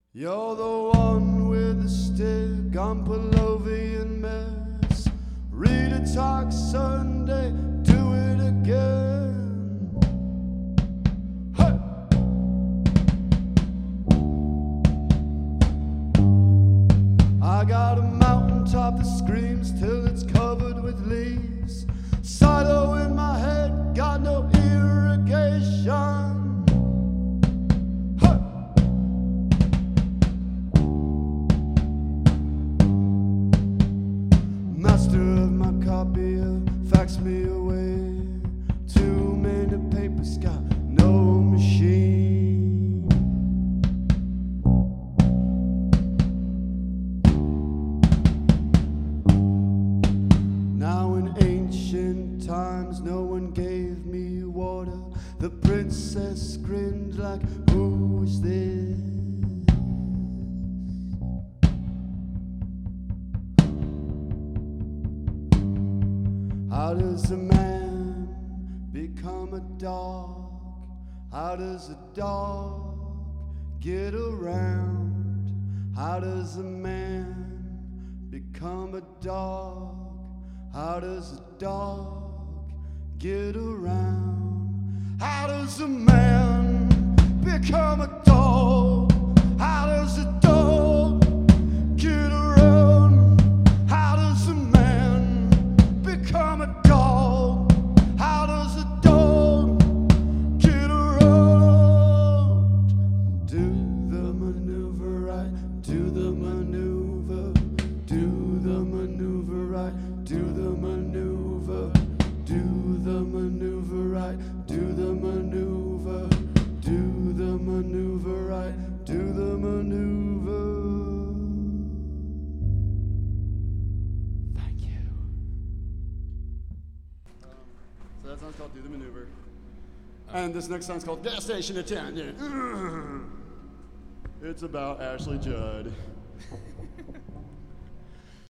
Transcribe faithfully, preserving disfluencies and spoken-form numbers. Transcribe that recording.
You're the one with the stick on Pavlovian mess. Read a talk Sunday, do it again. Hey! I got a mountaintop that screams till it's covered with leaves. Silo in my head, got no irrigation. Master of my copier, fax me away. Too many papers, got no machine. Now in ancient times, no one gave me water. The princess grinned like, who is this? How does a man become a dog? How does a dog get around? How does a man become a dog? How does a dog get around? How does a man become a dog? How does a dog get around? How does a man become a dog? How does a dog get around? Do the maneuver right, do the maneuver, do the maneuver right, do the maneuver, do the maneuver right, do the maneuver, do the maneuver right, do the maneuver. Thank you. So that song's called Do the Maneuver. And this next song's called Gas Station Attendant. It's about Ashley Judd.